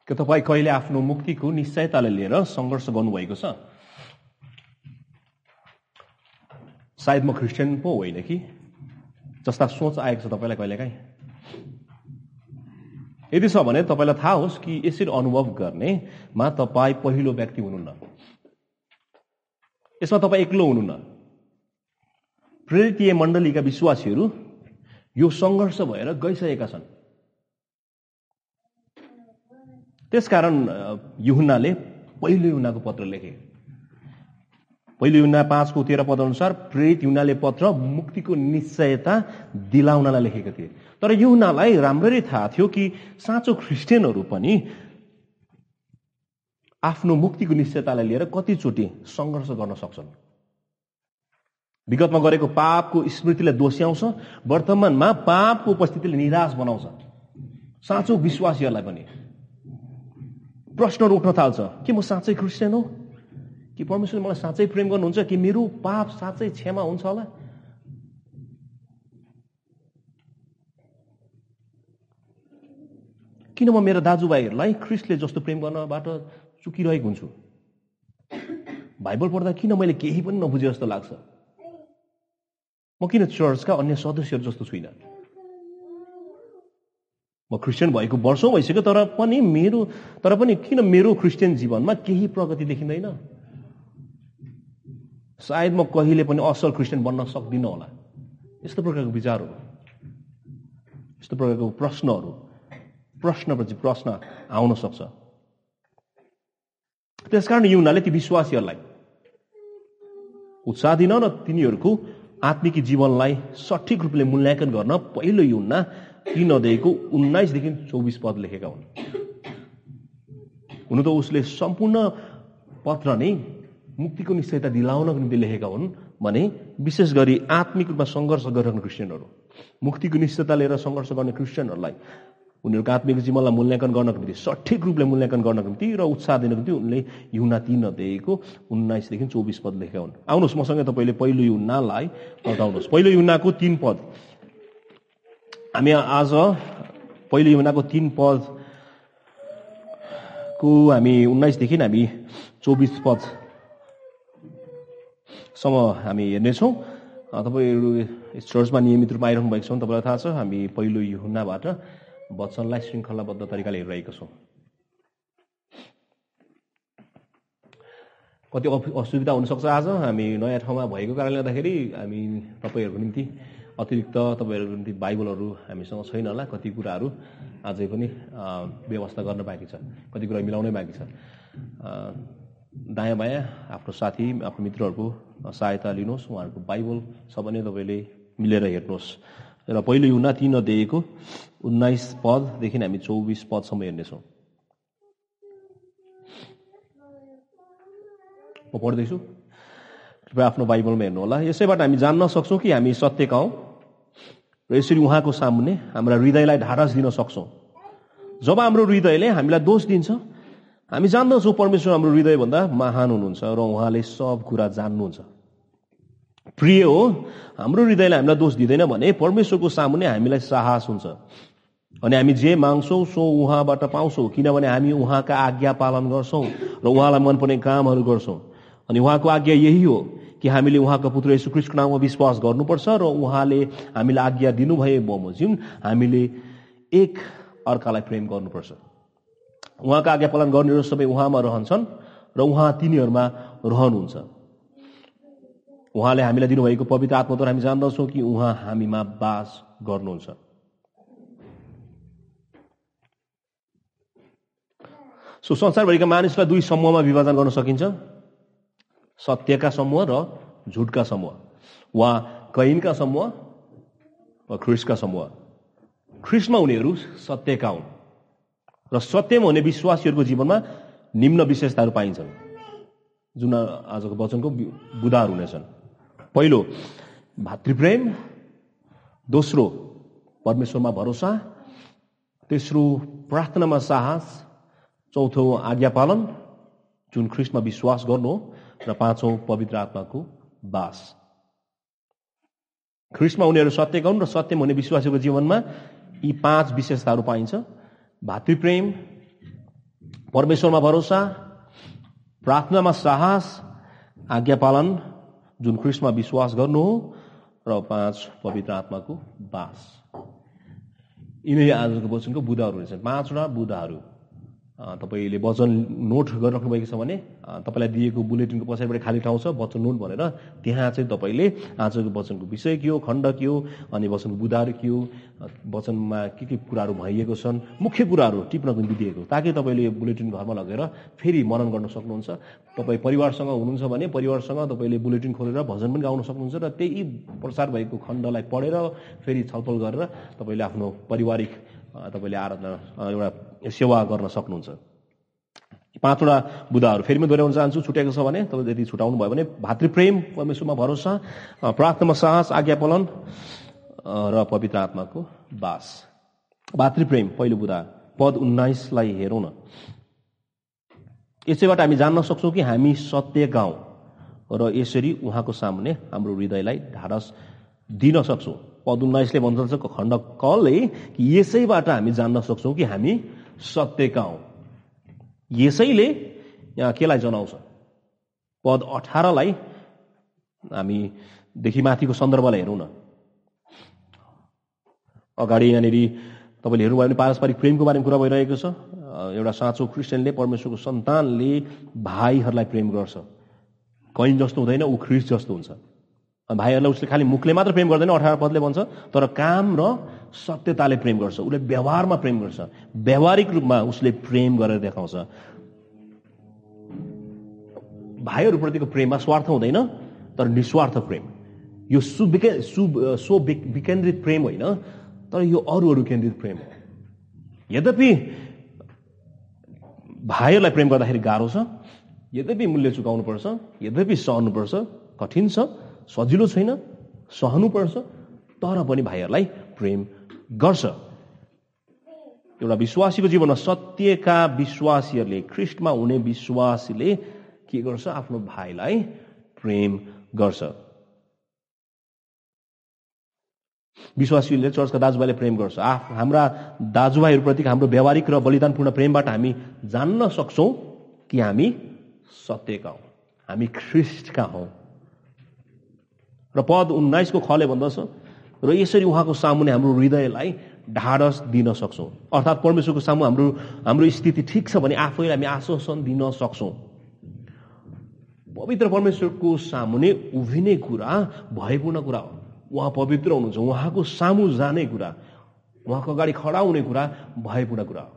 के तपाईँ कहिले आफ्नो मुक्तिको निश्चयतालाई लिएर सङ्घर्ष गर्नुभएको छ? सायद म क्रिस्चियन पो होइन कि जस्ता सोच आएको छ तपाईँलाई कहिलेकाहीँ। यदि छ भने तपाईँलाई थाहा होस् कि यसरी अनुभव गर्नेमा तपाईँ पहिलो व्यक्ति हुनुहुन्न। यसमा तपाईँ एक्लो हुनुहुन्न। प्रेरितीय मण्डलीका विश्वासीहरू यो सङ्घर्ष भएर गइसकेका छन्। त्यसकारण यूहन्नाले पहिलो यूहन्नाको पत्र लेखे। पहिलो यूहन्ना 5:13 अनुसार प्रेरित यूहन्नाले पत्र मुक्तिको निश्चयता दिलाउनलाई लेखेका थिए। तर यूहन्नालाई राम्ररी थाहा थियो कि साँचो क्रिस्चियनहरू पनि आफ्नो मुक्तिको निश्चयतालाई लिएर कतिचोटि सङ्घर्ष गर्न सक्छन्। विगतमा गरेको पापको स्मृतिलाई दोस्याउँछ, वर्तमानमा पापको उपस्थितिले निराश बनाउँछ। साँचो विश्वासीहरूलाई पनि प्रश्नहरू उठ्न थाल्छ, के म साँच्चै क्रिस्चियन हो? कि परमेश्वरले मलाई साँच्चै प्रेम गर्नुहुन्छ? कि मेरो पाप साँच्चै क्षमा हुन्छ होला? किन म मेरा दाजुभाइहरूलाई ख्रिस्टले जस्तो प्रेम गर्नबाट चुकिरहेको हुन्छु? बाइबल पढ्दा किन मैले केही पनि नबुझे जस्तो लाग्छ? म किन चर्चका अन्य सदस्यहरू जस्तो छुइनँ? म क्रिस्चियन भएको वर्षौं भइसक्यो, तर पनि किन मेरो क्रिस्चियन जीवनमा केही प्रगति देखिँदैन? सायद म कहिले पनि असल क्रिस्चियन बन्न सक्दिनँ होला। यस्तो प्रकारको विचारहरू, यस्तो प्रकारको प्रश्नपछि प्रश्न आउन सक्छ। त्यसकारण यूहन्नाले ती विश्वासीहरूलाई उत्साह दिन र तिनीहरूको आत्मिक जीवनलाई सठिक रूपले मूल्याङ्कन गर्न पहिलो यूहन्ना 3:19-24 लेखेका हुन्। हुन त उसले सम्पूर्ण पत्र नै मुक्तिको निश्चयता दिलाउनको निम्ति लेखेका हुन् भने विशेष गरी आत्मिक रूपमा सङ्घर्ष गरिरहने क्रिस्चियनहरू, मुक्तिको निश्चयता लिएर सङ्घर्ष गर्ने क्रिस्चियनहरूलाई उनीहरूको आत्मिक जीवनलाई मूल्याङ्कन गर्नको निम्ति, सठिक रूपले मूल्याङ्कन गर्नको निम्ति र उत्साह दिनको निम्ति उनले यूहन्ना 3:19-24 लेखेका हुन्। आउनुहोस् मसँगै तपाईँले पहिलो यूहन्नालाई पल्टाउनुहोस्। पहिलो यूहन्नाको 3 पद। हामी आज पहिलो यूहन्नाको 3 पदको हामी 19 हामी 24 पदसम्म हामी हेर्नेछौँ। तपाईँहरू यस चर्चमा नियमित रूपमा आइरहनु भएको छ भने तपाईँलाई थाहा छ, हामी पहिलो यूहन्नाबाट वचनलाई श्रृङ्खलाबद्ध तरिकाले हेरिरहेका छौँ। कति असुविधा हुनसक्छ। आज हामी नयाँ ठाउँमा भएको कारणले गर्दाखेरि हामी तपाईँहरूको निम्ति अतिरिक्त तपाईँहरूको निम्ति बाइबलहरू हामीसँग छैन होला। कति कुराहरू अझै पनि व्यवस्था गर्न बाँकी छ, कति कुरा मिलाउनै बाँकी छ। दायाँ बायाँ आफ्नो साथी, आफ्नो मित्रहरूको सहायता लिनुहोस्। उहाँहरूको बाइबल छ भने तपाईँले मिलेर हेर्नुहोस्। र पहिलो यूहन्ना 3:19 पददेखि हामी 24 पदसम्म हेर्नेछौँ। म पढ्दैछु, कृपया आफ्नो बाइबलमा हेर्नु होला। यसैबाट हामी जान्न सक्छौँ कि हामी सत्यका हौँ र यसरी उहाँको सामुन्ने हाम्रा हृदयलाई ढाढस दिन सक्छौँ। जब हाम्रो हृदयले हामीलाई दोष दिन्छ, हामी जान्दछौँ परमेश्वर हाम्रो हृदयभन्दा महान हुनुहुन्छ र उहाँले सब कुरा जान्नुहुन्छ। प्रिय हो, हाम्रो हृदयले हामीलाई दोष दिँदैन भने परमेश्वरको सामुन्ने हामीलाई साहस हुन्छ अनि हामी जे माग्छौँ सो उहाँबाट पाउँछौँ, किनभने हामी उहाँका आज्ञा पालन गर्छौँ र उहाँलाई मनपर्ने कामहरू गर्छौँ। अनि उहाँको आज्ञा यही हो कि हामीले उहाँको पुत्र येशू ख्रीष्टको नाममा विश्वास गर्नुपर्छ र उहाँले हामीलाई आज्ञा दिनुभए बमोजिम हामीले एक अर्कालाई प्रेम गर्नुपर्छ। उहाँका आज्ञा पालन गर्नेहरू सबै उहाँमा रहन्छन् र उहाँ तिनीहरूमा रहनुहुन्छ। उहाँले हामीलाई दिनुभएको पवित्र आत्माद्वारा हामी जान्दछौँ कि उहाँ हामीमा वास गर्नुहुन्छ। सो संसारभरिका मानिसलाई दुई समूहमा विभाजन गर्न सकिन्छ, सत्यका समूह र झुटका समूह, वा कैनका समूह वा ख्रिस्टका समूह। ख्रिस्टमा हुनेहरू सत्यका हुन् र सत्यमा हुने विश्वासीहरूको जीवनमा निम्न विशेषताहरू पाइन्छन् जुन आजको वचनको बुदाहरू हुनेछन्। पहिलो, भातृप्रेम। दोस्रो, परमेश्वरमा भरोसा। तेस्रो, प्रार्थनामा साहस। चौथो, आज्ञा पालन जुन ख्रिस्टमा विश्वास गर्नु हो। र पाँचौं, पवित्र आत्माको वास। ख्रिस्टमा उनीहरू सत्यका हुन् र सत्यमा हुने विश्वासीको जीवनमा यी 5 विशेषताहरू पाइन्छ। भातृप्रेम, परमेश्वरमा भरोसा, प्रार्थनामा साहस, आज्ञा पालन, जुन ख्रीष्टमा विश्वास गर्नु हो, र 5 पवित्र आत्माको बास। यिनै आजको वचनको बुँदाहरू रहेछन्। 5वटा बुँदाहरू। तपाईले वचन नोट गरिराख्नु भएको छ भने तपाईलाई दिएको बुलेटिनको पछाडिबाट खाली ठाउँ छ वचन नोट भनेर, त्यहाँ चाहिँ तपाईले आजको वचनको विषय के हो, खण्ड के हो, अनि वचनको बुँदाहरू के हो, वचनमा के कुराहरू भइएको छन्, मुख्य कुराहरू टिप्नको निम्ति दिएको, ताकि तपाईले बुलेटिन घरमा लगेर फेरि मनन गर्न सक्नुहुन्छ। तपाईँ परिवारसँग हुनुहुन्छ भने परिवारसँग तपाईँले बुलेटिन खोलेर भजन पनि गाउन सक्नुहुन्छ र त्यही प्रचार भएको खण्डलाई पढेर फेरि छलफल गरेर तपाईँले आफ्नो पारिवारिक तपाईँले आराधना एउटा सेवा गर्न सक्नुहुन्छ। 5वटा बुँदाहरू फेरि म दोहोऱ्याउन चाहन्छु, छुट्याएको छ भने तपाईँ यदि छुटाउनु भयो भने भातृप्रेम, परमेश्वरमा भरोसा, प्रार्थनामा साहस, आज्ञा पालन र पवित्र आत्माको बास। भातृप्रेम पहिलो बुँदा, पद 19 हेरौँ न। यसैबाट हामी जान्न सक्छौँ कि हामी सत्यका हौं र यसरी उहाँको सामुन्ने हाम्रो हृदयलाई ढाडस दिन सक्छौँ। पद 19 भन्छ खण्ड कले कि यसैबाट हामी जान्न सक्छौँ कि हामी सत्यका हौं। यसैले यहाँ केलाई जनाउँछ? पद 18 हामी देखि माथिको सन्दर्भलाई हेरौँ न। अगाडि यहाँनिर तपाईँले हेर्नुभयो भने पारस्परिक प्रेमको बारेमा कुरा भइरहेको छ। एउटा साँचो क्रिस्चियनले, परमेश्वरको सन्तानले भाइहरूलाई प्रेम गर्छ। कैन जस्तो हुँदैन, ऊ ख्रीष्ट जस्तो हुन्छ। भाइहरूलाई उसले खालि मुखले मात्र प्रेम गर्दैन, 18 पदले भन्छ, तर काम र सत्यताले प्रेम गर्छ। उसले व्यवहारमा प्रेम गर्छ, व्यवहारिक रूपमा उसले प्रेम गरेर देखाउँछ। भाइहरूप्रतिको प्रेममा स्वार्थ हुँदैन, तर निस्वार्थ प्रेम। यो सो विकेन्द्रित प्रेम होइन, तर यो अरू केन्द्रित प्रेम हो। यद्यपि भाइहरूलाई प्रेम गर्दाखेरि गाह्रो छ, यद्यपि मूल्य चुकाउनुपर्छ, यद्यपि सहनुपर्छ, कठिन छ, सजिलो छैन, सहनुपर्छ, तर पनि भाइहरूलाई प्रेम गर्छ। एउटा विश्वासीको जीवनमा सत्यका विश्वासीहरूले, ख्रीष्टमा हुने विश्वासीले के गर्छ? आफ्नो भाइलाई प्रेम गर्छ। विश्वासीले चर्चका दाजुभाइले प्रेम गर्छ। हाम्रा दाजुभाइहरूप्रति हाम्रो व्यावहारिक र बलिदानपूर्ण प्रेमबाट हामी जान्न सक्छौँ कि हामी सत्यका हौं, हामी ख्रीष्टका हौं। र पद 19 को खले भन्दछ, र यसरी उहाँको सामुन्ने हाम्रो हृदयलाई ढाडस दिन सक्छौँ। अर्थात् परमेश्वरको सामु हाम्रो स्थिति ठिक छ भने आफैलाई हामी आश्वासन दिन सक्छौँ। पवित्र परमेश्वरको सामुन्ने उभिने कुरा भयपूर्ण कुरा हो। उहाँ पवित्र हुनुहुन्छ, उहाँको सामु जाने कुरा, उहाँको अगाडि खडा हुने कुरा भयपूर्ण कुरा हो।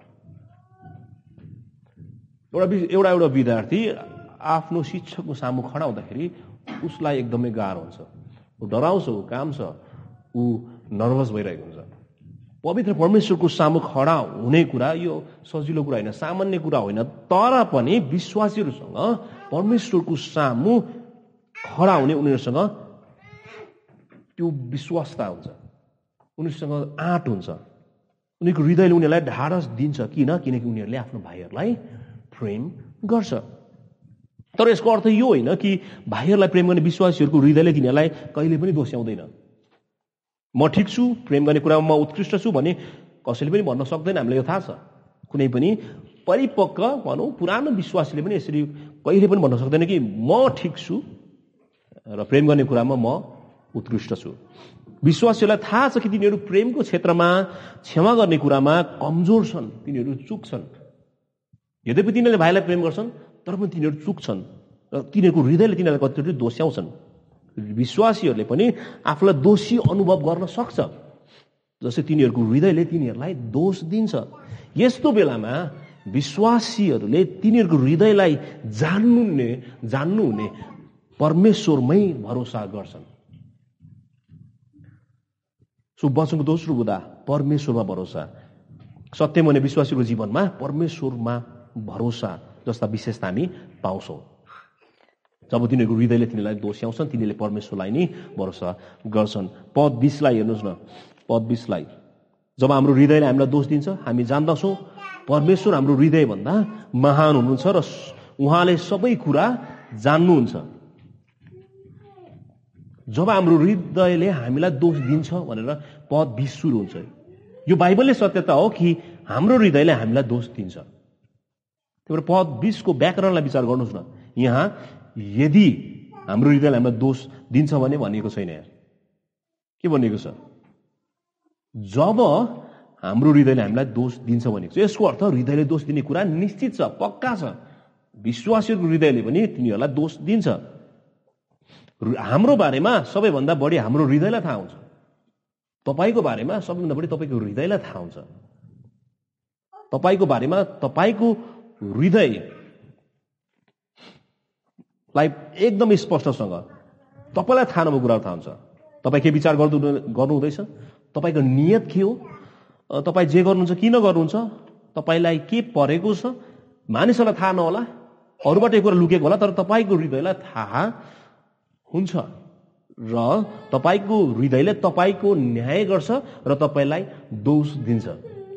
एउटा विद्यार्थी आफ्नो शिक्षकको सामु खडा हुँदाखेरि उसलाई एकदमै गाह्रो हुन्छ, ऊ डराउँछ, ऊ काम्छ, ऊ नर्भस भइरहेको हुन्छ। पवित्र परमेश्वरको सामु खडा हुने कुरा यो सजिलो कुरा होइन, सामान्य कुरा होइन, तर पनि विश्वासीहरूसँग परमेश्वरको सामु खडा हुने उनीहरूसँग त्यो विश्वासता हुन्छ, उनीहरूसँग आँट हुन्छ, उनीहरूको हृदयले उनीहरूलाई ढाडस दिन्छ। किनकि उनीहरूले आफ्नो भाइहरूलाई प्रेम गर्छ। तर यसको अर्थ यो होइन कि भाइहरूलाई प्रेम गर्ने विश्वासीहरूको हृदयले तिनीहरूलाई कहिले पनि दोस्याउँदैन। म ठिक छु, प्रेम गर्ने कुरामा म उत्कृष्ट छु भने कसैले पनि भन्न सक्दैन। हामीलाई यो थाहा छ। कुनै पनि परिपक्व भनौँ पुरानो विश्वासीले पनि यसरी कहिले पनि भन्न सक्दैन कि म ठिक छु र प्रेम गर्ने कुरामा म उत्कृष्ट छु। विश्वासीहरूलाई थाहा छ कि तिनीहरू प्रेमको क्षेत्रमा, क्षमा गर्ने कुरामा कमजोर छन्, तिनीहरू चुक्छन्। यद्यपि तिनीहरूले भाइलाई प्रेम गर्छन्, तर पनि तिनीहरू चुक्छन् र तिनीहरूको हृदयले तिनीहरूलाई कतिचोटि दोस्याउँछन्। विश्वासीहरूले पनि आफूलाई दोषी अनुभव गर्न सक्छ, जस्तै तिनीहरूको हृदयले तिनीहरूलाई दोष दिन्छ। यस्तो बेलामा विश्वासीहरूले तिनीहरूको हृदयलाई जान्नुहुने परमेश्वरमै भरोसा गर्छन्। सो वचनको दोस्रो बुँदा परमेश्वरमा भरोसा। सत्यम हुने विश्वासीको जीवनमा परमेश्वरमा भरोसा जस्ता विशेषता हामी पाउँछौँ। जब तिनीहरूको हृदयले तिनीहरूलाई दोस्याउँछन्, तिनीहरूले परमेश्वरलाई नै भरोसा गर्छन्। पद 20 हेर्नुहोस् न। पद 20 जब हाम्रो हृदयले हामीलाई दोष दिन्छ, हामी जान्दछौँ परमेश्वर हाम्रो हृदयभन्दा महान हुनुहुन्छ र उहाँले सबै कुरा जान्नुहुन्छ। जब हाम्रो हृदयले हामीलाई दोष दिन्छ भनेर पद 20 सुरु हुन्छ। यो बाइबलले सत्यता हो कि हाम्रो हृदयले हामीलाई दोष दिन्छ। त्यही भएर पद 20 को व्याकरणलाई विचार गर्नुहोस् न। यहाँ यदि हाम्रो हृदयले हामीलाई दोष दिन्छ भने भनिएको छैन। यहाँ के भनिएको छ? जब हाम्रो हृदयले हामीलाई दोष दिन्छ भनेको छ। यसको अर्थ हृदयले दोष दिने कुरा निश्चित छ, पक्का छ। विश्वासीको हृदयले पनि तिनीहरूलाई दोष दिन्छ। हाम्रो बारेमा सबैभन्दा बढी हाम्रो हृदयलाई थाहा हुन्छ। तपाईको बारेमा सबैभन्दा बढी तपाईको हृदयलाई थाहा हुन्छ। तपाईको बारेमा तपाईको हृदयलाई एकदम स्पष्टसँग तपाईलाई थाहा नभएको कुराहरू थाहा हुन्छ। तपाईँ के विचार गर्नुहुँदैछ, तपाईँको नियत के हो, तपाईँ जे गर्नुहुन्छ किन गर्नुहुन्छ, तपाईँलाई के परेको छ, मानिसहरूलाई थाहा नहोला, अरूबाट एक कुरा लुकेको होला, तर तपाईँको हृदयलाई थाहा हुन्छ र तपाईँको हृदयले तपाईँको न्याय गर्छ र तपाईँलाई दोष दिन्छ।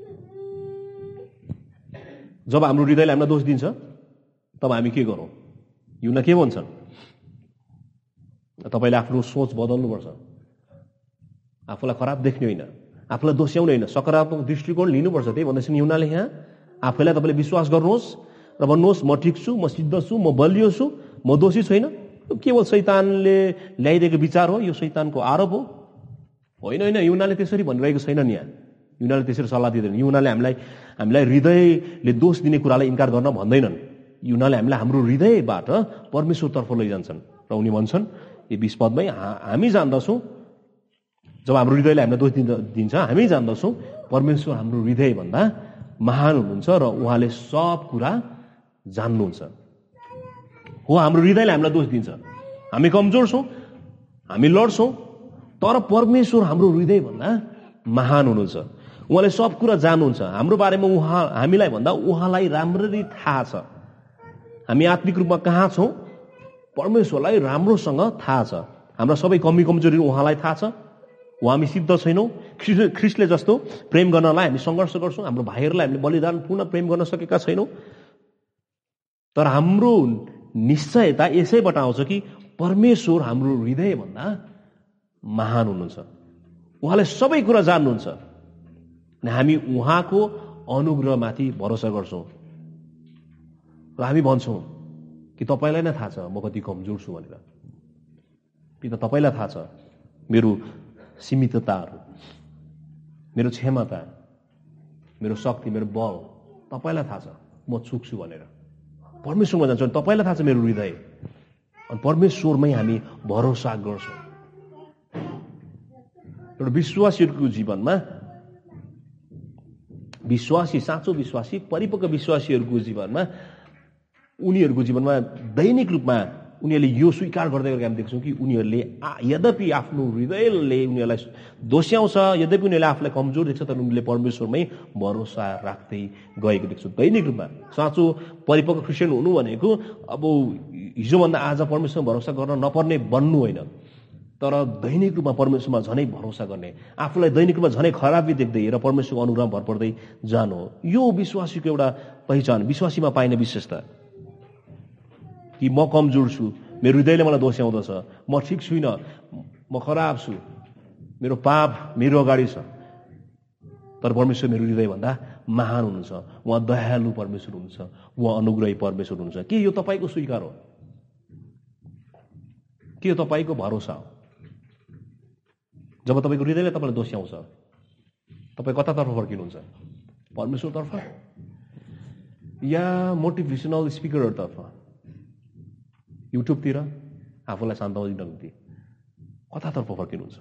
जब हाम्रो हृदयले हामीलाई दोष दिन्छ तब हामी के गरौँ? यूहन्ना के भन्छन्? तपाईँले आफ्नो सोच बदल्नुपर्छ। आफूलाई खराब देख्ने होइन, आफूलाई दोस्याउने होइन, सकारात्मक दृष्टिकोण लिनुपर्छ। त्यही भन्दैछन् यूहन्नाले यहाँ। आफैलाई तपाईँले विश्वास गर्नुहोस् र भन्नुहोस् म ठिक छु, म सिद्ध छु, म बलियो छु, म दोषी छैन। केवल शैतानले ल्याइदिएको विचार हो, यो शैतानको आरोप हो। होइन होइन, यूहन्नाले त्यसरी भनिरहेको छैनन्। यहाँ यूहन्नाले त्यसरी सल्लाह दिँदैन। यूहन्नाले हामीलाई हृदयले दोष दिने कुरालाई इन्कार गर्न भन्दैनन्। यूहन्नाले हामीलाई हाम्रो हृदयबाट परमेश्वरतर्फ लैजान्छन् र उनी भन्छन् यो 20 पदमै, हामी जान्दछौँ जब हाम्रो हृदयले हामीलाई दोष दिन्छ, हामी जान्दछौँ परमेश्वर हाम्रो हृदयभन्दा महान हुनुहुन्छ र उहाँले सब कुरा जान्नुहुन्छ। हो, हाम्रो हृदयले हामीलाई दोष दिन्छ, हामी कमजोर छौँ, हामी लड्छौँ, तर परमेश्वर हाम्रो हृदयभन्दा महान हुनुहुन्छ। उहाँले सब कुरा जान्नुहुन्छ। हाम्रो बारेमा हामीलाई भन्दा उहाँलाई राम्ररी थाहा छ। हामी आत्मिक रूपमा कहाँ छौँ परमेश्वरलाई राम्रोसँग थाहा छ। हाम्रा सबै कमी कमजोरी उहाँलाई थाहा छ। हामी सिद्ध छैनौँ। ख्रिस्टले जस्तो प्रेम गर्नलाई हामी सङ्घर्ष गर्छौँ। हाम्रो भाइहरूलाई हामीले बलिदानपूर्ण प्रेम गर्न सकेका छैनौँ। तर हाम्रो निश्चयता यसैबाट आउँछ कि परमेश्वर हाम्रो हृदयभन्दा महान हुनुहुन्छ। उहाँले सबै कुरा जान्नुहुन्छ। हामी उहाँको अनुग्रहमाथि भरोसा गर्छौँ र हामी भन्छौँ कि तपाईँलाई नै थाहा छ म कति कमजोर छु भनेर। पिता, तपाईँलाई थाहा छ मेरो सीमितताहरू, मेरो क्षमता, मेरो शक्ति, मेरो बल तपाईँलाई थाहा छ, म चुक्छु भनेर परमेश्वरमा जान्छौँ। तपाईँलाई थाहा छ मेरो हृदय, अनि परमेश्वरमै हामी भरोसा गर्छौँ। एउटा विश्वासीहरूको जीवनमा, विश्वासी, साँचो विश्वासी, परिपक्व विश्वासीहरूको जीवनमा, उनीहरूको जीवनमा दैनिक रूपमा उनीहरूले यो स्वीकार गर्दै गरेको हामी देख्छौँ कि उनीहरूले यद्यपि आफ्नो हृदयले उनीहरूलाई दोस्याउँछ, यद्यपि उनीहरूले आफूलाई कमजोर देख्छ, तर उनीहरूले परमेश्वरमै भरोसा राख्दै गएको देख्छौँ दैनिक रूपमा। साँचो परिपक्व क्रिस्चियन हुनु भनेको अब हिजोभन्दा आज परमेश्वरमा भरोसा गर्न नपर्ने बन्नु होइन, तर दैनिक रूपमा परमेश्वरमा झनै भरोसा गर्ने, आफूलाई दैनिक रूपमा झनै खराबी देख्दै र परमेश्वरको अनुग्रहमा भर पर्दै जानु हो। यो विश्वासीको एउटा पहिचान, विश्वासीमा पाइने विशेषता कि म कमजोर छु, मेरो हृदयले मलाई दोस्याउँदछ, म ठिक छुइनँ, म खराब छु, मेरो पाप मेरो अगाडि छ, तर परमेश्वर मेरो हृदयभन्दा महान हुनुहुन्छ। उहाँ दयालु परमेश्वर हुनुहुन्छ, उहाँ अनुग्रही परमेश्वर हुनुहुन्छ। के यो तपाईँको स्वीकार हो? के यो तपाईँको भरोसा हो? जब तपाईँको हृदयले तपाईँलाई दोस्याउँछ, तपाईँ कतातर्फ फर्किनुहुन्छ? परमेश्वरतर्फ या मोटिभेसनल स्पिकरहरूतर्फ, युट्युबतिर आफूलाई शान्त दिनको निम्ति कतातर्फ फर्किनुहुन्छ?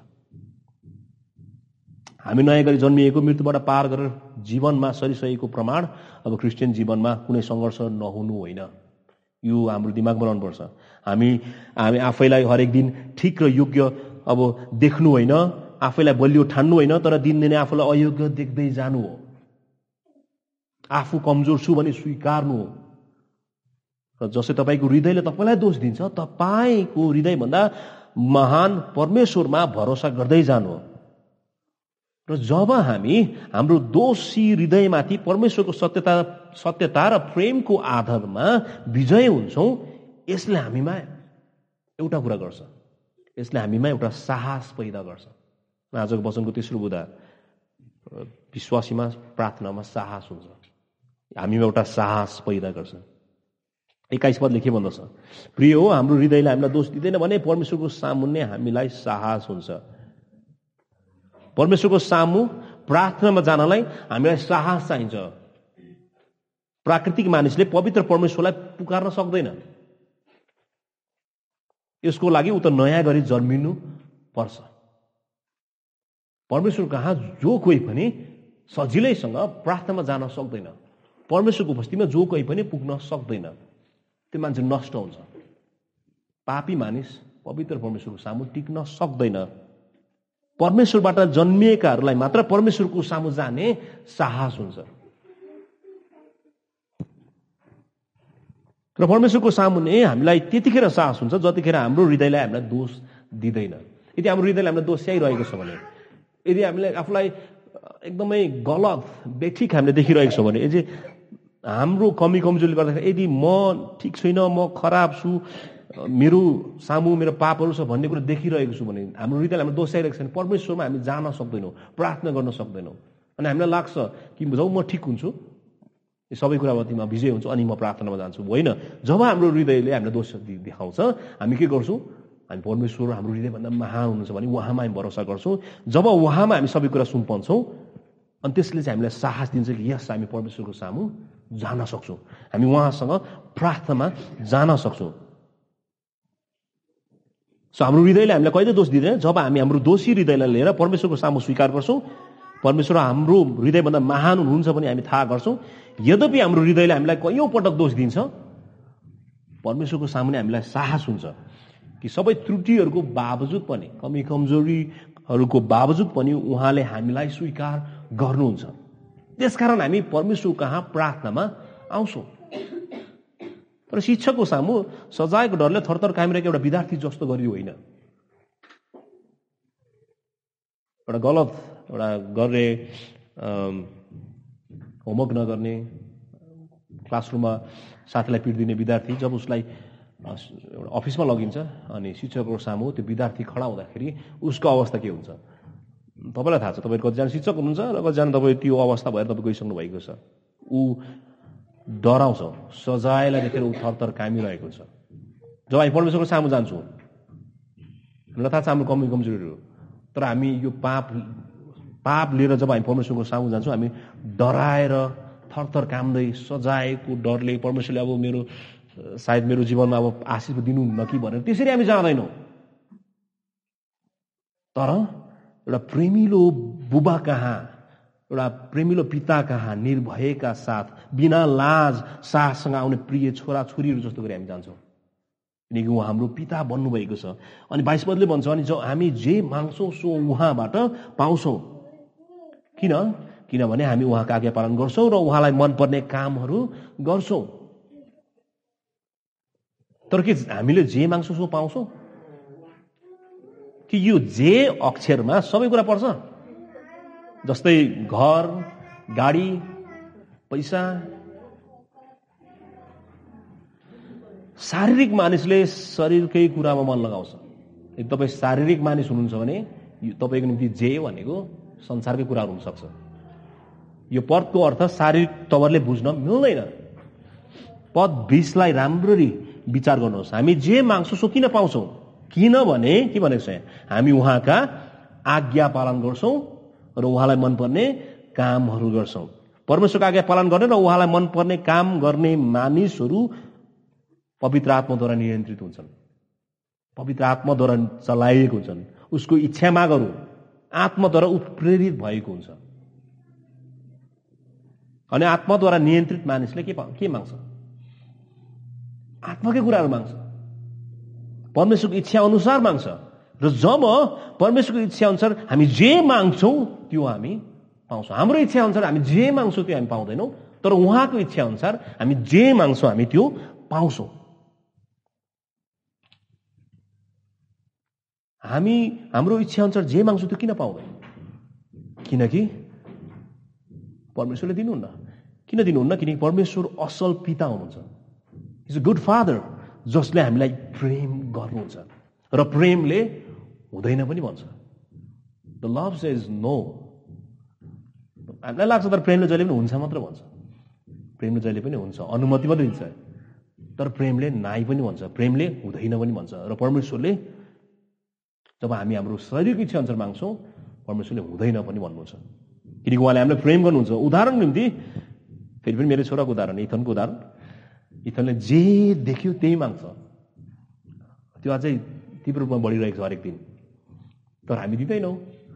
हामी नयाँ गरी जन्मिएको, मृत्युबाट पार गरेर जीवनमा सरिसकेको प्रमाण अब क्रिस्चियन जीवनमा कुनै सङ्घर्ष नहुनु होइन। यो हाम्रो दिमागमा रहनुपर्छ। हामी आफैलाई हरेक दिन ठिक र योग्य अब देख्नु होइन, आफैलाई बलियो ठान्नु होइन, तर दिनदिनै आफूलाई अयोग्य देख्दै जानु हो। आफू कमजोर छु भने स्वीकार्नु हो। र जसै तपाईँको हृदयले तपाईँलाई दोष दिन्छ, तपाईँको हृदयभन्दा महान परमेश्वरमा भरोसा गर्दै जानु हो। र जब हामी हाम्रो दोषी हृदयमाथि परमेश्वरको सत्यता र प्रेमको आधारमा विजय हुन्छौँ, यसले हामीमा एउटा कुरा गर्छ, यसले हामीमा एउटा साहस पैदा गर्छ। आजको वचनको तेस्रो बुँदा विश्वासीमा, प्रार्थनामा साहस हुन्छ। हामीमा एउटा साहस पैदा गर्छ। 21 पदले के भन्दछ? प्रिय हो, हाम्रो हृदयले हामीलाई दोष दिँदैन भने परमेश्वरको सामुन्ने हामीलाई साहस हुन्छ। परमेश्वरको सामु प्रार्थनामा जानलाई हामीलाई साहस चाहिन्छ। प्राकृतिक मानिसले पवित्र परमेश्वरलाई पुकार्न सक्दैन। यसको लागि उ त नयाँ गरी जन्मिनु पर्छ। परमेश्वर कहाँ जो कोही पनि सजिलैसँग प्रार्थनामा जान सक्दैन। परमेश्वरको उपस्थितिमा जो कोही पनि पुग्न सक्दैन। त्यो मान्छे नष्ट हुन्छ। पापी मानिस पवित्र परमेश्वरको सामु टिक्न सक्दैन। परमेश्वरबाट जन्मिएकाहरूलाई मात्र परमेश्वरको सामु जाने साहस हुन्छ। र परमेश्वरको सामुन्ने हामीलाई त्यतिखेर साहस हुन्छ जतिखेर हाम्रो हृदयलाई हामीलाई दोष दिँदैन। यदि हाम्रो हृदयले हामीलाई दोष्याइरहेको छ भने, यदि हामीले आफूलाई एकदमै गलत बेठिक हामीले देखिरहेको छ भने, यदि हाम्रो कमी कमजोरीले गर्दाखेरि यदि म ठिक छैन, म खराब छु, मेरो सामु मेरो पापहरू छ भन्ने कुरा देखिरहेको छु भने, हाम्रो हृदयले हामीलाई दोष्याइरहेको छ भने परमेश्वरमा हामी जान सक्दैनौँ, प्रार्थना गर्न सक्दैनौँ। अनि हामीलाई लाग्छ कि जब म ठिक हुन्छु, यो सबै कुरामा विजय हुन्छ अनि म प्रार्थनामा जान्छु। होइन, जब हाम्रो हृदयले हामीलाई दोष देखाउँछ, हामी के गर्छौँ? हामी परमेश्वर हाम्रो हृदयभन्दा महान हुनुहुन्छ भने उहाँमा हामी भरोसा गर्छौँ। जब उहाँमा हामी सबै कुरा सुम्पन्छौँ, अनि त्यसले चाहिँ हामीलाई साहस दिन्छ कि यस, हामी परमेश्वरको सामु जान सक्छौँ, हामी उहाँसँग प्रार्थनामा जान सक्छौँ। सो हाम्रो हृदयले हामीलाई कहिले दोष दिँदैन जब हामी हाम्रो दोषी हृदयलाई लिएर परमेश्वरको सामु स्वीकार गर्छौँ। परमेश्वर हाम्रो हृदयभन्दा महान हुनुहुन्छ भने हामी थाहा गर्छौँ। यद्यपि हाम्रो हृदयले हामीलाई कयौँ पटक दोष दिन्छ, परमेश्वरको सामुन्ने हामीलाई साहस हुन्छ कि सबै त्रुटिहरूको बावजुद पनि, कमी कमजोरीहरूको बावजुद पनि उहाँले हामीलाई स्वीकार गर्नुहुन्छ। त्यसकारण हामी परमेश्वर कहाँ प्रार्थनामा आउँछौँ। तर शिक्षकको सामु सजायको डरले थरथर कामिरहेको एउटा विद्यार्थी जस्तो गरी होइन। एउटा गलत एउटा गर्ने, होमवर्क नगर्ने, क्लासरुममा साथीलाई पिटिदिने विद्यार्थी जब उसलाई एउटा अफिसमा लगिन्छ अनि शिक्षकको सामु त्यो विद्यार्थी खडा हुँदाखेरि उसको अवस्था के हुन्छ? तपाईँलाई थाहा छ। तपाईँहरू कतिजना शिक्षक हुनुहुन्छ र कतिजना तपाईँ त्यो अवस्था भएर तपाईँ गइसक्नु भएको छ। ऊ डराउँछ, सजायलाई देखेर ऊ थरथर कामिरहेको छ। जब हामी परमेश्वरको सामु जान्छौँ, हामीलाई थाहा छ हाम्रो कमी कमजोरीहरू, तर हामी यो पाप लिएर जब हामी परमेश्वरको सामु जान्छौँ, हामी डराएर थरथर काम्दै सजायको डरले परमेश्वरले अब सायद मेरो जीवनमा अब आशिष दिनुहुन्न कि भनेर त्यसरी हामी जाँदैनौँ। तर एउटा प्रेमिलो बुबा कहाँ, एउटा प्रेमिलो पिता कहाँ निर्भयका साथ बिना लाज साहससँग आउने प्रिय छोरा छोरीहरू जस्तो गरी हामी जान्छौँ, किनकि उहाँ हाम्रो पिता बन्नुभएको छ। अनि 22 पदले भन्छ, अनि जो हामी जे माग्छौँ सो उहाँबाट पाउँछौँ। किनभने हामी उहाँको आज्ञा पालन गर्छौँ र उहाँलाई मनपर्ने कामहरू गर्छौँ। तर के हामीले जे माग्छौँ सो पाउँछौँ? कि यो जे अक्षरमा सबै कुरा पर्छ? जस्तै घर, गाडी, पैसा। शारीरिक मानिसले शरीरकै कुरामा मन लगाउँछ। यदि तपाईँ शारीरिक मानिस हुनुहुन्छ भने तपाईँको निम्ति जे भनेको संसारकै कुराहरू हुनसक्छ। यो पदको अर्थ शारीरिक तवरले बुझ्न मिल्दैन। पद 20लाई राम्ररी विचार गर्नुहोस्। हामी जे माग्छौँ सो किन पाउँछौँ? किनभने के भनेको छ? हामी उहाँका आज्ञा पालन गर्छौँ र उहाँलाई मनपर्ने कामहरू गर्छौँ। परमेश्वरको आज्ञा पालन गर्ने र उहाँलाई मनपर्ने काम गर्ने मानिसहरू पवित्र आत्माद्वारा नियन्त्रित हुन्छन्, पवित्र आत्माद्वारा चलाइएको हुन्छन्। उसको इच्छा मागहरू आत्माद्वारा उत्प्रेरित भएको हुन्छ। अनि आत्माद्वारा नियन्त्रित मानिसले के माग्छ? आत्माकै कुराहरू माग्छ, परमेश्वरको इच्छा अनुसार माग्छ। र जब परमेश्वरको इच्छा अनुसार हामी जे माग्छौँ त्यो हामी पाउँछौँ। हाम्रो इच्छा अनुसार हामी जे माग्छौँ त्यो हामी पाउँदैनौँ, तर उहाँको इच्छा अनुसार हामी जे माग्छौँ हामी त्यो पाउँछौँ। हामी हाम्रो इच्छा अनुसार जे माग्छौँ त्यो किन पाउँदैन? किनकि परमेश्वरले दिनुहुन्न। किन दिनुहुन्न? किनकि परमेश्वर असल पिता हुनुहुन्छ। इज अ गुड फादर, जसले हामीलाई प्रेम गर्नुहुन्छ र प्रेमले हुँदैन पनि भन्छ। The love says no. हामीलाई लाग्छ तर प्रेमले जहिले पनि हुन्छ मात्र भन्छ। प्रेमले जहिले पनि हुन्छ, अनुमति मात्रै दिन्छ, तर प्रेमले नाइ पनि भन्छ, प्रेमले हुँदैन पनि भन्छ। र परमेश्वरले जब हामी हाम्रो शरीरको इच्छा अनुसार माग्छौँ, परमेश्वरले हुँदैन पनि भन्नुहुन्छ, किनकि उहाँले हामीलाई प्रेम गर्नुहुन्छ। उदाहरणको निम्ति फेरि पनि मेरो छोराको उदाहरण, इथनको उदाहरण, इथनले जे देख्यो त्यही माग्छ, त्यो अझै तीव्र रूपमा बढिरहेको छ हरेक दिन, तर हामी दिँदैनौँ।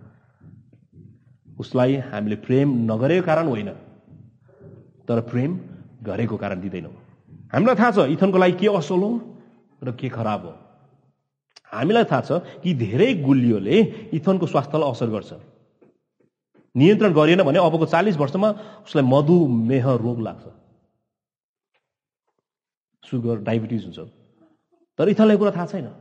उसलाई हामीले प्रेम नगरेको कारण होइन, तर प्रेम गरेको कारण दिँदैनौँ। हामीलाई थाहा छ इथनको लागि के असल हो र के खराब हो। हामीलाई थाहा छ कि धेरै गुलियोले इथनको स्वास्थ्यलाई असर गर्छ। नियन्त्रण गरिएन भने अबको 40 वर्षमा उसलाई मधुमेह रोग लाग्छ, सुगर, डायबिटिज हुन्छ। तर इथनलाई कुरा थाहा छैन।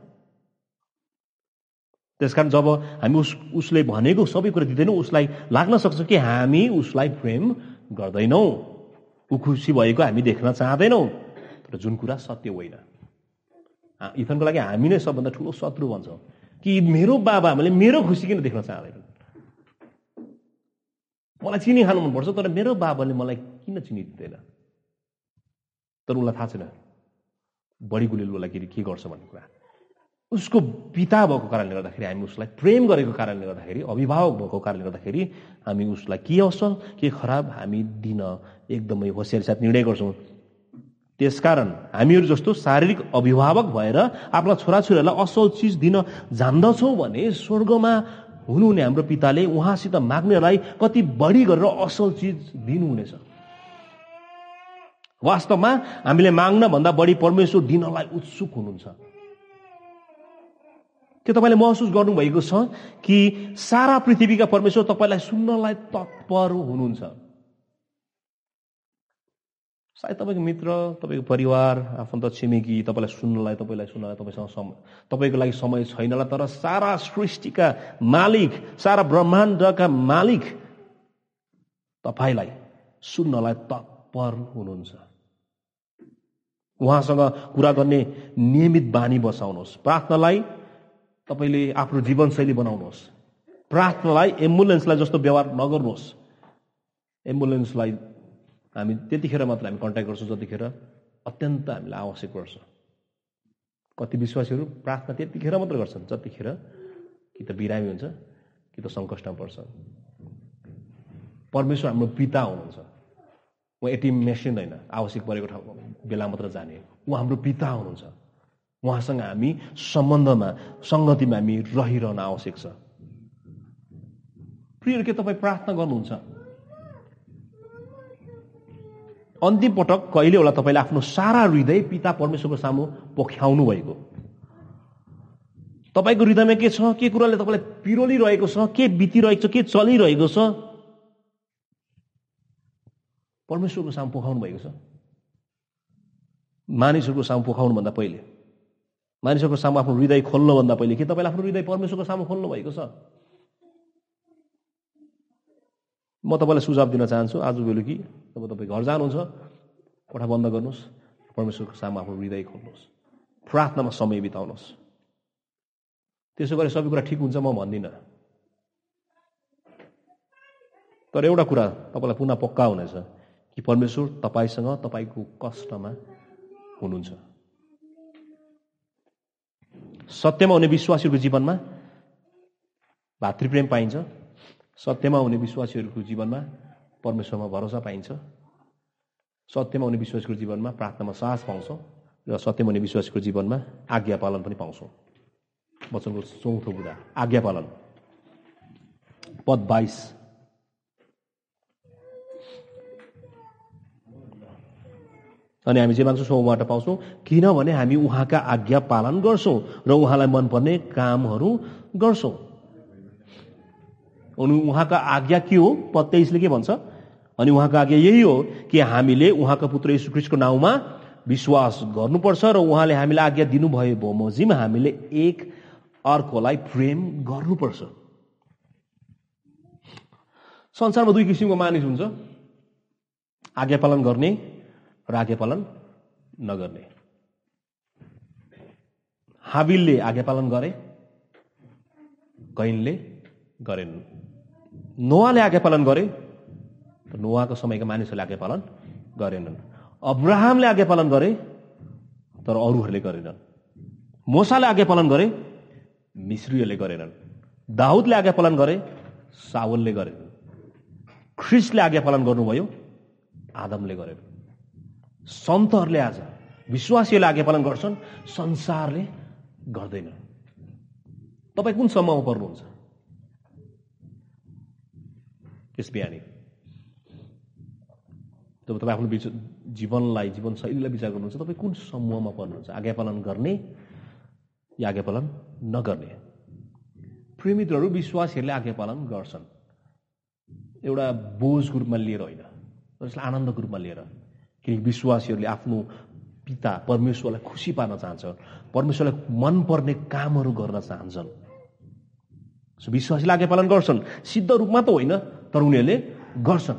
त्यसकारण जब हामी उसले भनेको सबै कुरा दिँदैनौँ, उसलाई लाग्न सक्छ कि हामी उसलाई प्रेम गर्दैनौँ, ऊ खुसी भएको हामी देख्न चाहँदैनौँ, तर जुन कुरा सत्य होइन। इथनको लागि हामी नै सबभन्दा ठुलो शत्रु भन्छौँ कि मेरो बाबाआमाले मेरो खुसी किन देख्न चाहँदैनन्। मलाई चिनी खानु मनपर्छ, तर मेरो बाबाले मलाई किन चिनी दिँदैन। तर उसलाई थाहा छैन बढी गुलियोलाई के गर्छ भन्ने कुरा। उसको पिता भएको कारणले गर्दाखेरि, हामी उसलाई प्रेम गरेको कारणले गर्दाखेरि, अभिभावक भएको कारणले गर्दाखेरि हामी उसलाई के असल के खराब हामी दिन एकदमै होसियारी साथ निर्णय गर्छौँ। त्यसकारण हामीहरू जस्तो शारीरिक अभिभावक भएर आफ्ना छोराछोरीहरूलाई असल चिज दिन जान्दछौँ भने स्वर्गमा हुनुहुने हाम्रो पिताले उहाँसित माग्नेलाई कति बढी गरेर असल चिज दिनुहुनेछ। वास्तवमा हामीले माग्न भन्दा बढी परमेश्वर दिनलाई उत्सुक हुनुहुन्छ। के तपाईँले महसुस गर्नुभएको छ कि सारा पृथ्वीका परमेश्वर तपाईँलाई सुन्नलाई तत्पर हुनुहुन्छ? सायद तपाईँको मित्र, तपाईँको परिवार, आफन्त, छिमेकी तपाईँलाई सुन्नलाई तपाईँसँग तपाईँको लागि समय छैनला, तर सारा सृष्टिका मालिक, सारा ब्रह्माण्डका मालिक तपाईँलाई सुन्नलाई तत्पर हुनुहुन्छ। उहाँसँग कुरा गर्ने नियमित बानी बसाउनुहोस्। प्रार्थनालाई तपाईँले आफ्नो जीवनशैली बनाउनुहोस्। प्रार्थनालाई एम्बुलेन्सलाई जस्तो व्यवहार नगर्नुहोस्। एम्बुलेन्सलाई हामी त्यतिखेर मात्र हामी कन्ट्याक्ट गर्छौँ जतिखेर अत्यन्त हामीलाई आवश्यक पर्छ। कति विश्वासीहरू प्रार्थना त्यतिखेर मात्र गर्छन् जतिखेर कि त बिरामी हुन्छ कि त सङ्कष्टमा पर्छ। परमेश्वर हाम्रो पिता हुनुहुन्छ। उहाँ एटिएम मेसिन होइन, आवश्यक परेको ठाउँमा बेला मात्र जाने। उहाँ हाम्रो पिता हुनुहुन्छ। उहाँसँग हामी सम्बन्धमा, सङ्गतिमा हामी रहिरहन आवश्यक छ। प्रियहरू, के तपाईँ प्रार्थना गर्नुहुन्छ? अन्तिम पटक कहिले होला तपाईँले आफ्नो सारा हृदय पिता परमेश्वरको सामु पोख्याउनु भएको? तपाईँको हृदयमा के छ? के कुराले तपाईँलाई पिरोलिरहेको छ? के बितिरहेको छ? के चलिरहेको छ? परमेश्वरको सामु पोखाउनु भएको छ? मानिसहरूको सामु पोखाउनुभन्दा पहिले, मानिसहरूको सामु आफ्नो हृदय खोल्नुभन्दा पहिले के तपाईँले आफ्नो हृदय परमेश्वरको सामु खोल्नु भएको छ? म तपाईँलाई सुझाव दिन चाहन्छु, आज बेलुकी जब तपाईँ घर जानुहुन्छ, कोठा बन्द गर्नुहोस्, परमेश्वरको सामु आफ्नो हृदय खोल्नुहोस्, प्रार्थनामा समय बिताउनुहोस्। त्यसो गरे सबै कुरा ठिक हुन्छ म भन्दिनँ, तर एउटा कुरा तपाईँलाई पुनः पक्का हुनेछ कि परमेश्वर तपाईँसँग तपाईँको कष्टमा हुनुहुन्छ। सत्यमा हुने विश्वासीहरूको जीवनमा भातृप्रेम पाइन्छ। सत्यमा हुने विश्वासीहरूको जीवनमा परमेश्वरमा भरोसा पाइन्छ। सत्यमा हुने विश्वासीको जीवनमा प्रार्थनामा साहस पाउँछौँ र सत्यमा हुने विश्वासीको जीवनमा आज्ञा पालन पनि पाउँछौँ। वचनको 4औं बुँदा आज्ञा पालन, पद 22। अनि हामी जे माग्छौँ उहाँबाट पाउँछौँ, किनभने हामी उहाँका आज्ञा पालन गर्छौँ र उहाँलाई मनपर्ने कामहरू गर्छौँ। अनि उहाँका आज्ञा के हो? पद 23ले के भन्छ? अनि उहाँको आज्ञा यही हो कि हामीले उहाँको पुत्र येशू ख्रीष्टको नाउँमा विश्वास गर्नुपर्छ र उहाँले हामीलाई आज्ञा दिनुभयो बमोजिम हामीले एक अर्कोलाई प्रेम गर्नुपर्छ। संसारमा दुई किसिमको मानिस हुन्छ, आज्ञा पालन गर्ने र आज्ञा पालन नगर्ने। हाबिलले आज्ञा पालन गरे, कैनले गरेनन्। नोआले आज्ञा पालन गरे, नोआको समयका मानिसहरूले आज्ञा पालन गरेनन्। अब्राहमले आज्ञा पालन गरे तर अरूहरूले गरेनन्। मोसाले आज्ञा पालन गरे, मिश्रीहरूले गरेनन्। दाउदले आज्ञा पालन गरे, साउलले गरेनन्। ख्रिस्टले आज्ञा पालन गर्नुभयो, आदमले गरेन। सन्तहरूले आज विश्वासीहरूले आज्ञा पालन गर्छन्, संसारले गर्दैन। तपाईँ कुन समूहमा पर्नुहुन्छ यस बिहानी? जब तपाईँ आफ्नो जीवनलाई, जीवनशैलीलाई विचार गर्नुहुन्छ, तपाईँ कुन समूहमा पर्नुहुन्छ? आज्ञा पालन गर्ने या आज्ञा पालन नगर्ने? प्रेमितहरू, विश्वासीहरूले आज्ञा पालन गर्छन्, एउटा बोझको रूपमा लिएर होइन, तर यसलाई आनन्दको रूपमा लिएर। किनकि विश्वासीहरूले आफ्नो पिता परमेश्वरलाई खुसी पार्न चाहन्छन्, परमेश्वरलाई मनपर्ने कामहरू गर्न चाहन्छन्। विश्वासीले आज्ञा पालन गर्छन्, सिद्ध रूपमा त होइन, तर उनीहरूले गर्छन्।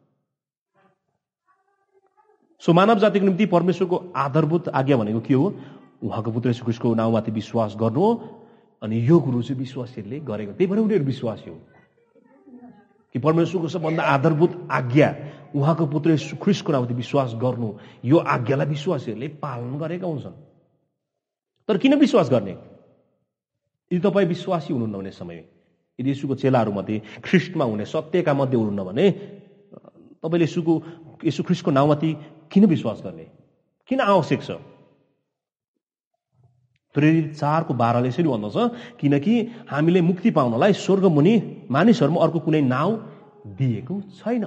मानव जातिको निम्ति परमेश्वरको आधारभूत आज्ञा भनेको के हो? उहाँको पुत्र येशू ख्रीष्टको नाउँमाथि विश्वास गर्नु हो। अनि यो कुरो चाहिँ विश्वासीहरूले गरेको, त्यही भएर उनीहरू विश्वासी हो कि परमेश्वरको सबभन्दा आधारभूत आज्ञा उहाँको पुत्र येशू ख्रीष्टको नाउँमाथि विश्वास गर्नु, यो आज्ञालाई विश्वासीहरूले पालन गरेका हुन्छन्। तर किन विश्वास गर्ने? यदि तपाईँ विश्वासी हुनुहुन्न भने समय, यदि येशूको चेलाहरूमध्ये ख्रीष्टमा हुने सत्यका मध्ये हुनुहुन्न भने तपाईँले येशू ख्रीष्टको नाउँमाथि किन विश्वास गर्ने? किन आवश्यक छ? प्रेरित 4:12 यसरी भन्दछ, किनकि हामीले मुक्ति पाउनलाई स्वर्गमुनि मानिसहरूमा अर्को कुनै नाउँ दिएको छैन।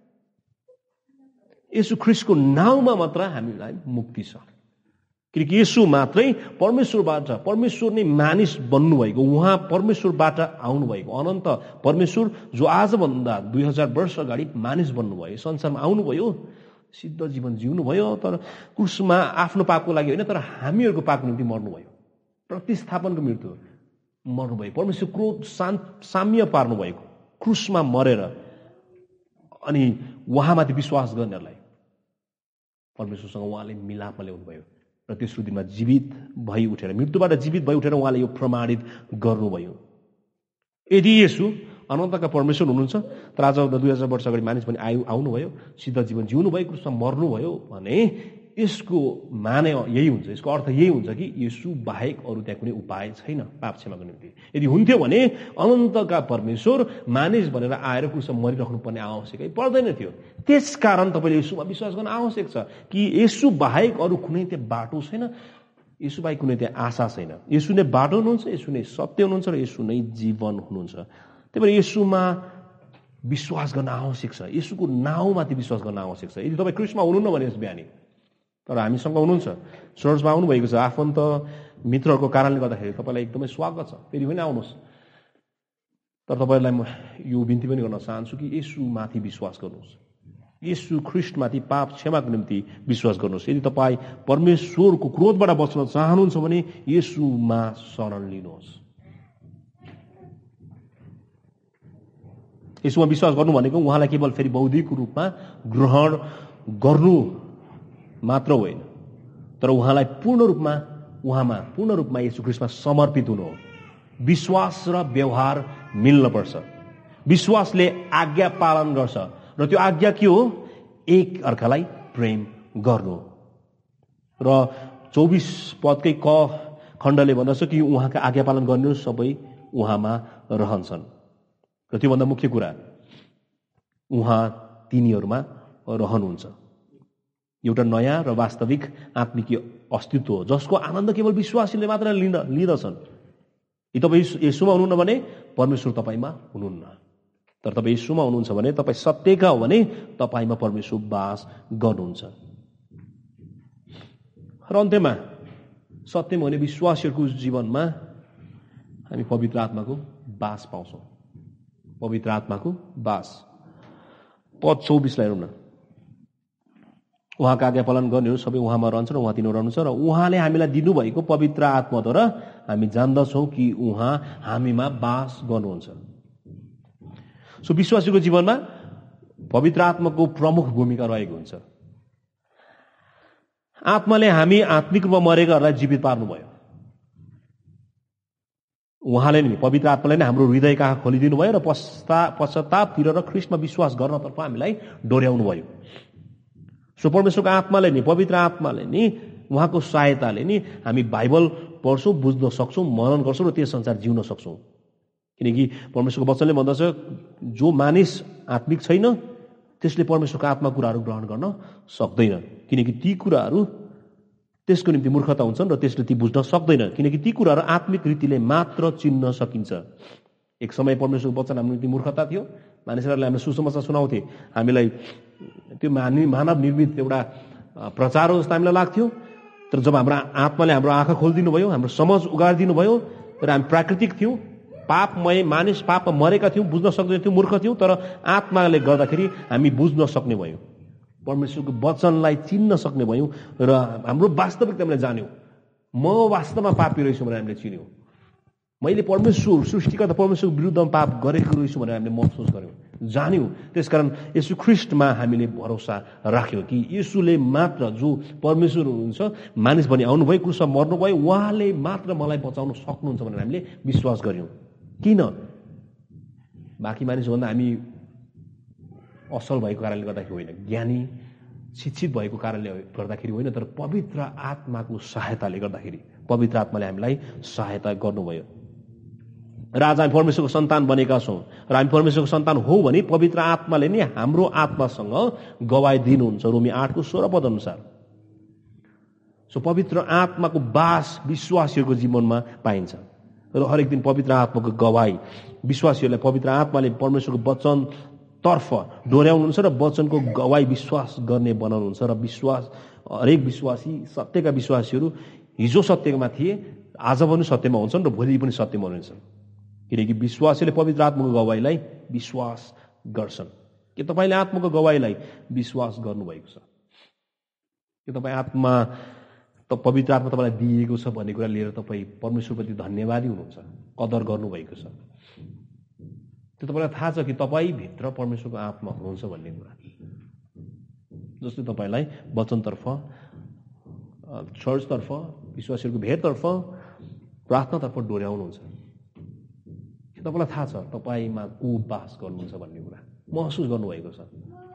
येशू ख्रीष्टको नाउँमा मात्र हामीलाई मुक्ति छ। किनकि येशू मात्रै परमेश्वरबाट, परमेश्वर नै मानिस बन्नुभएको, उहाँ परमेश्वरबाट आउनुभएको अनन्त परमेश्वर जो आजभन्दा 2000 वर्ष अगाडि मानिस बन्नुभयो, संसारमा आउनुभयो, सिद्ध जीवन जिउनुभयो, तर क्रुसमा आफ्नो पापको लागि होइन, तर हामीहरूको पापको निम्ति मर्नुभयो, प्रतिस्थापनको मृत्यु मर्नुभयो, परमेश्वर क्रोध साम्य पार्नुभएको क्रुसमा मरेर। अनि उहाँमाथि विश्वास गर्नेहरूलाई परमेश्वरसँग उहाँले मिलापमा ल्याउनुभयो र तेस्रो दिनमा जीवित भई उठेर, मृत्युबाट जीवित भई उठेर उहाँले यो प्रमाणित गर्नुभयो। यदि येशू अनन्तका परमेश्वर हुनुहुन्छ, तर आज 2000 वर्ष अगाडि मानिस पनि आउनुभयो, सिद्ध जीवन जिउनुभयो, क्रुसमा मर्नुभयो भने यसको माने यही हुन्छ, यसको अर्थ यही हुन्छ कि येशू बाहेक अरू त्यहाँ कुनै उपाय छैन पाप क्षमाको निम्ति। यदि हुन्थ्यो भने अनन्तका परमेश्वर मानिस भनेर आएर क्रुसमा मरिराख्नु पर्ने आवश्यकै पर्दैन थियो। त्यसकारण तपाईँले येशूमा विश्वास गर्न आवश्यक छ कि येशू बाहेक अरू कुनै त्यहाँ बाटो छैन, येशू बाहेक कुनै त्यहाँ आशा छैन। येशू नै बाटो हुनुहुन्छ, येशू नै सत्य हुनुहुन्छ र येशू नै जीवन हुनुहुन्छ। त्यही भएर येशूमा विश्वास गर्न आवश्यक छ, येशूको नाउँमाथि विश्वास गर्न आवश्यक छ। यदि तपाईँ ख्रीष्टमा हुनुहुन्न भने यस बिहानी, तर हामीसँग हुनुहुन्छ, चर्चमा आउनुभएको छ, आफन्त मित्रहरूको कारणले गर्दाखेरि तपाईँलाई एकदमै स्वागत छ, फेरि पनि आउनुहोस्। तर तपाईँहरूलाई म यो बिन्ती पनि गर्न चाहन्छु कि येशूमाथि विश्वास गर्नुहोस्, येशू ख्रीष्टमाथि पाप क्षमाको निम्ति विश्वास गर्नुहोस्। यदि तपाईँ परमेश्वरको क्रोधबाट बच्न चाहनुहुन्छ भने येशूमा शरण लिनुहोस्। येशूमा विश्वास गर्नु भनेको उहाँलाई केवल फेरि बौद्धिक रूपमा ग्रहण गर्नु मात्र होइन, तर उहाँलाई पूर्ण रूपमा येशू ख्रीष्टमा समर्पित हुनु हो। विश्वास र व्यवहार मिल्न पर्छ। विश्वासले आज्ञा पालन गर्छ र त्यो आज्ञा के हो? एक अर्कालाई प्रेम गर्नु। र 24 पदकै क खण्डले भन्दछ कि उहाँका आज्ञा पालन गर्ने सबै उहाँमा रहन्छन्। र त्योभन्दा मुख्य कुरा, उहाँ तिनीहरूमा रहनुहुन्छ। एउटा नयाँ र वास्तविक आत्मिक अस्तित्व हो जसको आनन्द केवल विश्वासीले मात्र लिँदछन्। यदि तपाईँ येशूमा हुनुहुन्न भने परमेश्वर तपाईँमा हुनुहुन्न, तर तपाईँ येशूमा हुनुहुन्छ भने, तपाईँ सत्यका हो भने तपाईँमा परमेश्वर वास गर्नुहुन्छ। र अन्त्यमा सत्यमा हुने विश्वासीहरूको जीवनमा हामी पवित्र आत्माको वास पाउँछौँ। पवित्र आत्माको वास। पद 24 लाई हेरौँ न। उहाँका आज्ञा पालन गर्नेहरू सबै उहाँमा रहन्छन् र उहाँ तिनीहरू रहनुहुन्छ र उहाँले हामीलाई दिनुभएको पवित्र आत्माद्वारा हामी जान्दछौँ कि उहाँ हामीमा वास गर्नुहुन्छ। विश्वासीको जीवनमा पवित्र आत्माको प्रमुख भूमिका रहेको हुन्छ। आत्माले हामी आत्मिक रूपमा मरेकाहरूलाई जीवित पार्नुभयो। उहाँले नि पवित्र आत्माले नै हाम्रो हृदयका आँखा खोलिदिनु भयो र पश्चातापतिर र ख्रीष्टमा विश्वास गर्नतर्फ हामीलाई डोर्याउनु भयो। सो परमेश्वरको आत्माले नि, पवित्र आत्माले नि, उहाँको सहायताले नि हामी बाइबल पढ्छौँ, बुझ्न सक्छौँ, मनन गर्छौँ र त्यस संसार जिउन सक्छौँ। किनकि परमेश्वरको वचनले भन्दछ जो मानिस आत्मिक छैन त्यसले परमेश्वरको आत्मा कुराहरू ग्रहण गर्न सक्दैन, किनकि ती कुराहरू त्यसको निम्ति मूर्खता हुन्छन् र त्यसले ती बुझ्न सक्दैन, किनकि ती कुराहरू आत्मिक रीतिले मात्र चिन्न सकिन्छ। एक समय परमेश्वरको वचन हाम्रो निम्ति मूर्खता थियो। मानिसहरूले हामीले सुसमाचार सुनाउँथे, हामीलाई त्यो मानव निर्मित एउटा प्रचार हो जस्तो हामीलाई लाग्थ्यो। तर जब हाम्रो आत्माले हाम्रो आँखा खोलिदिनु भयो, हाम्रो समझ उगारिदिनु भयो र हामी प्राकृतिक थियौँ, पापमय मानिस पापमा मरेका थियौँ, बुझ्न सक्दैन थियौँ, मूर्ख थियौँ, तर आत्माले गर्दाखेरि हामी बुझ्न सक्ने भयौँ, परमेश्वरको वचनलाई चिन्न सक्ने भयौँ र हाम्रो वास्तविकता हामीले जान्यौँ। म वास्तवमा पापी रहेछु भनेर हामीले चिन्यौँ। मैले परमेश्वर सृष्टिकर्ता परमेश्वरको विरुद्धमा पाप गरेको रहेछु भनेर हामीले महसुस गऱ्यौँ, जान्यौँ। त्यसकारण येशू ख्रीष्टमा हामीले भरोसा राख्यौँ कि येशूले मात्र, जो परमेश्वर हुनुहुन्छ, मानिस बनी आउनुभयो, क्रुसमा मर्नुभयो, उहाँले मात्र मलाई बचाउन सक्नुहुन्छ भनेर हामीले विश्वास गऱ्यौँ। किन? बाँकी मानिसभन्दा हामी असल भएको कारणले गर्दाखेरि होइन, ज्ञानी शिक्षित भएको कारणले गर्दाखेरि होइन, तर पवित्र आत्माको सहायताले गर्दाखेरि, पवित्र आत्माले हामीलाई सहायता गर्नुभयो र आज हामी परमेश्वरको सन्तान बनेका छौँ। र हामी परमेश्वरको सन्तान हो भने पवित्र आत्माले नै हाम्रो आत्मासँग गवाई दिनुहुन्छ, रोमी 8:16 पद अनुसार। सो पवित्र आत्माको बास विश्वासीहरूको जीवनमा पाइन्छ र हरेक दिन पवित्र आत्माको गवाई विश्वासीहरूलाई पवित्र आत्माले परमेश्वरको वचन तर्फ डोर्याउनुहुन्छ र वचनको गवाई विश्वास गर्ने बनाउनुहुन्छ। र विश्वास, हरेक विश्वासी, सत्यका विश्वासीहरू हिजो सत्यमा थिए, आज पनि सत्यमा हुन्छन् र भोलि पनि सत्यमा हुनेछन्, किनकि विश्वासीले पवित्र आत्माको गवाईलाई विश्वास गर्छन्। के तपाईँले आत्माको गवाईलाई विश्वास गर्नुभएको छ? के तपाईँ आत्मा, पवित्र आत्मा तपाईँलाई दिएको छ भन्ने कुरा लिएर तपाईँ परमेश्वरप्रति धन्यवादी हुनुहुन्छ, कदर गर्नुभएको छ? त्यो तपाईँलाई थाहा छ कि तपाईँ भित्र परमेश्वरको आत्मा हुनुहुन्छ भन्ने कुरा, जसले तपाईँलाई वचनतर्फ, चर्चतर्फ, विश्वासीहरूको भेटतर्फ, प्रार्थनातर्फ डोर्याउनुहुन्छ? तपाईँलाई थाहा छ तपाईँमा को बास गर्नुहुन्छ भन्ने कुरा महसुस गर्नुभएको छ?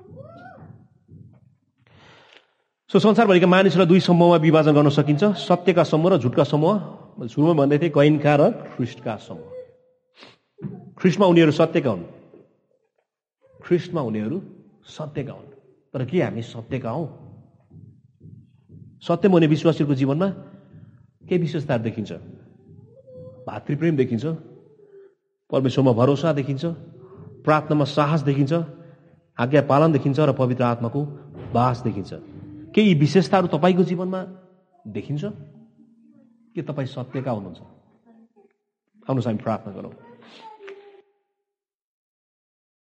सो संसारभरिका मानिसलाई दुई समूहमा विभाजन गर्न सकिन्छ, सत्यका समूह र झुटका समूह। सुरुमा भन्दै थिएँ कैनका र ख्रिस्टका समूह। ख्रिस्टमा उनीहरू सत्यका हुन्, ख्रिस्टमा उनीहरू सत्यका हुन्। तर के हामी सत्यका हौँ? सत्यमा हुने विश्वासीहरूको जीवनमा के विशेषताहरू देखिन्छ? भातृप्रेम देखिन्छ, परमेश्वरमा भरोसा देखिन्छ, प्रार्थनामा साहस देखिन्छ, आज्ञा पालन देखिन्छ र पवित्र आत्माको बास देखिन्छ। के यी विशेषताहरू तपाईँको जीवनमा देखिन्छ? के तपाईँ सत्यका हुनुहुन्छ? आउनुहोस् हामी प्रार्थना गरौँ।